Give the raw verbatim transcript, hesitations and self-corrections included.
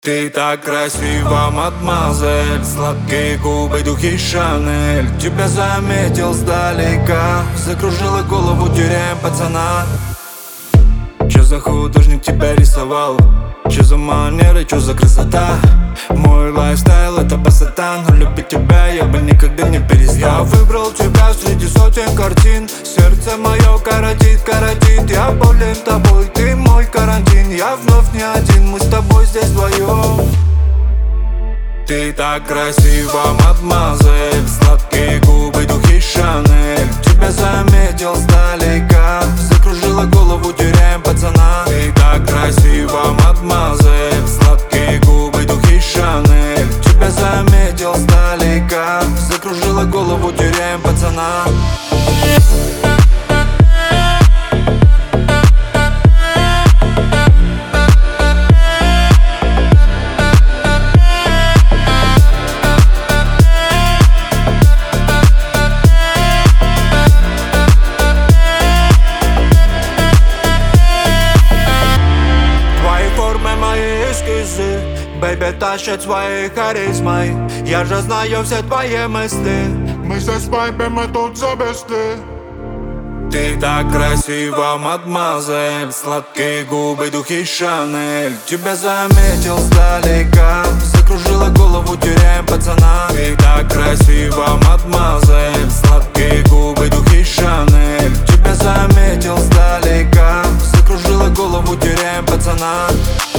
Ты так красива, мадемуазель, сладкие губы, духи Шанель. Тебя заметил сдалека, закружила голову, теряем пацана. Чё за художник тебя рисовал? Чё за манеры, чё за красота? Мой лайфстайл это пасатан, но любить тебя я бы никогда не перестал. Я выбрал тебя среди сотен картин, сердце мое коротит, коротит. Я болен тобой, ты мой карантин. Я вновь не один, мы с тобой здесь вдвоем. Ты так красива, мадемуазель, сладкие губы, духи Шанель. Тебя заметил сдалека, закружила голову, теряем пацана. Ты так красива, мадемуазель, сладкие губы, духи Шанель. Тебя заметил сдалека, закружила голову, теряем пацана. Бэйби тащит своей харизмой, я же знаю все твои мысли. Мы здесь бэйби, мы тут за бесты. Ты так красива, мадемуазель, сладкие губы, духи Шанель. Тебя заметил сдалека, закружила голову, теряем пацана. Ты так красива, мадемуазель, сладкие губы, духи Шанель. Тебя заметил сдалека, закружила голову, теряем пацана.